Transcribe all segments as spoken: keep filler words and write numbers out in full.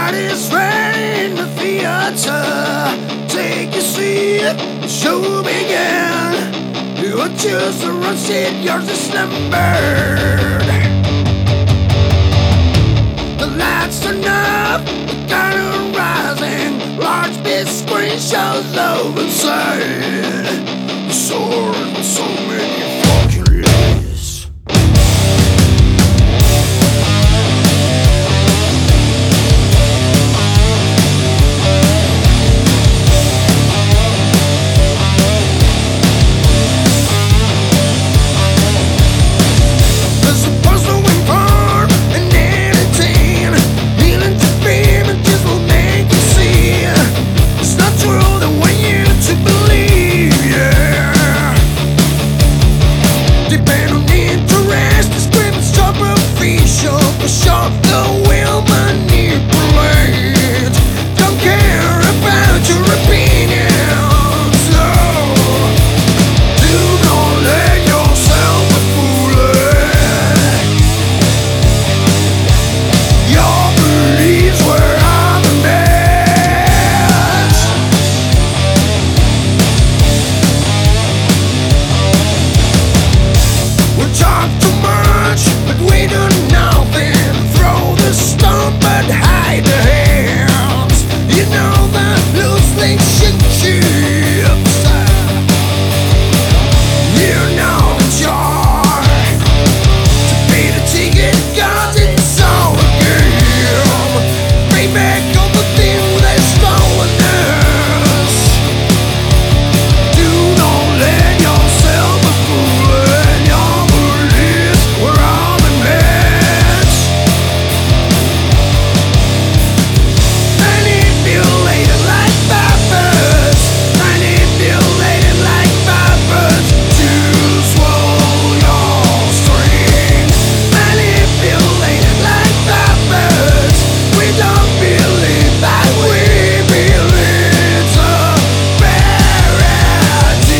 night is ready in the theater. Take a seat, the show began. You choose the wrong seat, yours is numbered. The lights turn up, the curtain rising. Large big screen shows love inside. Soaring with so many fucking lies. There's a person we burn and anything. Healing to fame and just will make you see. It's not true the way you to believe, yeah. Depend on interest, the script is superficial. For sure the will manipulate. Don't care about your opinions, no. Do not let yourself be fooled. Your beliefs were on the match. We talk too much, but we do nothing. Throw the stone, but hide the hands. You know that loose things should chips. You know the charge to pay the ticket, 'cause it's all a game. Pay back all the things they've stolen us. Do not let yourself be fooled. Your beliefs were all the match. Manipulated like vipers. Manipulated like vipers. To swallow your strings. Manipulated like vipers. We don't believe that we believe the parody.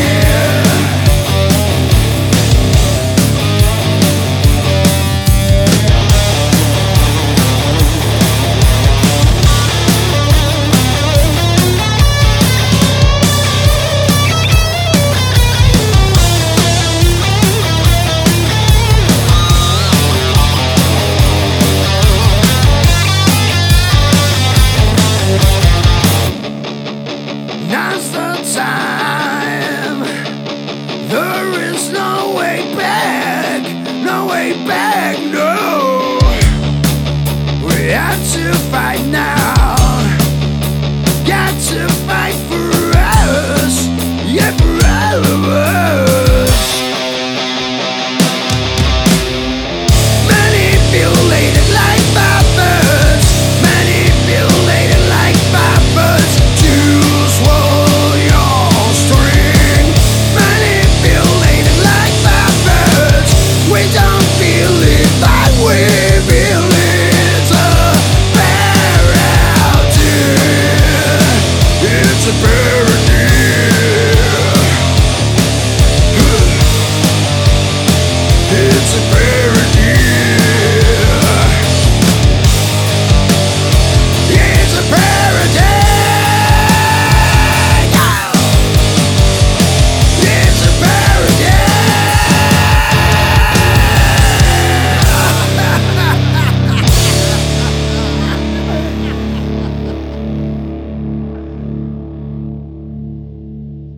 Now's the time. There is no way back. No way back, no. We have to fight now. Got to fight for us. Yeah, for all of us.